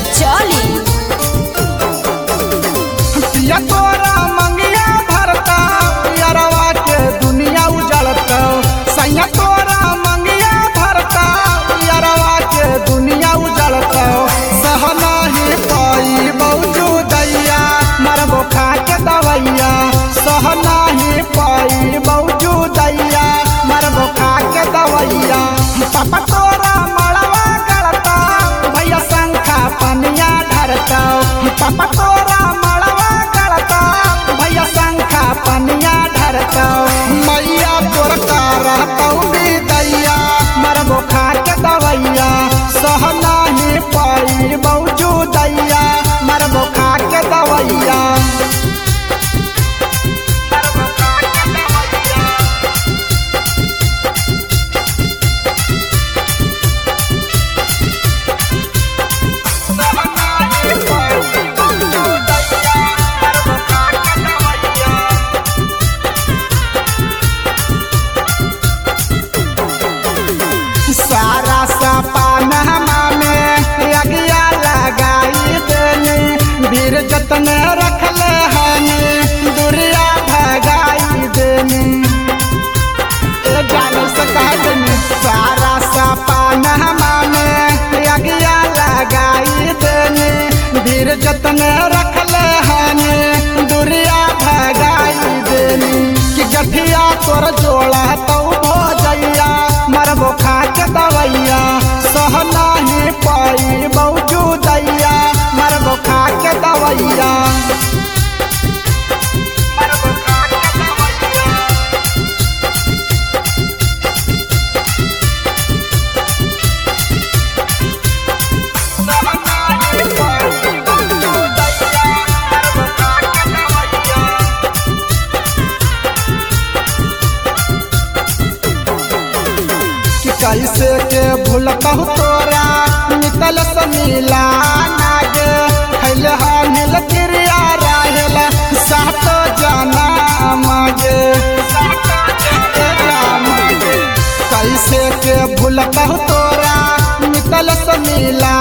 चली पिया तोरा मंगिया भरता पियरवा के दुनिया उजड़ता सैया तोरा मंगिया भरता पियरवा के दुनिया उजड़ता सहना ही पाई बहुजू दैया मरबो खा के दवैया सहना ही पाई बहुजू दैया मरबो खा के दवैया पापा तोरा मड़वा गड़ता भैया शंखा पनिया ढरता पापा तोरा मड़वा गड़ता भैया शंखा पनिया ढरता मैया तोर का रहता भी दैया मरबो खा के दवैया सहना ही पाई बहुजू दैया मरबो खा के दवैया सारा सपनमा में अगिया लगाई देनी वीर जतन रखले हनी दुरिया भगाई देनी जान सका देनी सारा सपनमा में अगिया लगाई देनी वीर जतन रखले हनी दुरिया भगाई देनी कि गठिया तोर जोड़ा तो भोजैया मरबो खा के दवैया सहना ही पाई बहुजू दैया मरबो खा के दवैया कैसे के भूलतहु तोरा निकल समीला नागे खैले हानिल क्रिया राहेल सात जाना मागे कैसे के भूलतहु तोरा निकल समीला